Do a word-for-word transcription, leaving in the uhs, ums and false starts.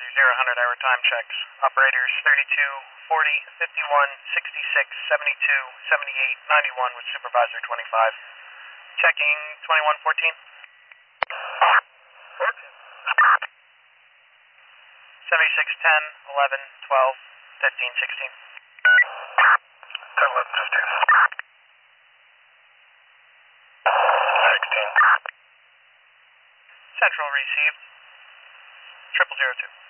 Supervisor zero hundred hour time checks. Operators thirty-two, forty, fifty-one, sixty-six, seventy-two, seventy-eight, ninety-one with Supervisor twenty-five. Checking twenty-one fourteen. seventy-six, ten, eleven, twelve, fifteen, sixteen. ten, eleven, fifteen. sixteen. Central received. Triple zero two.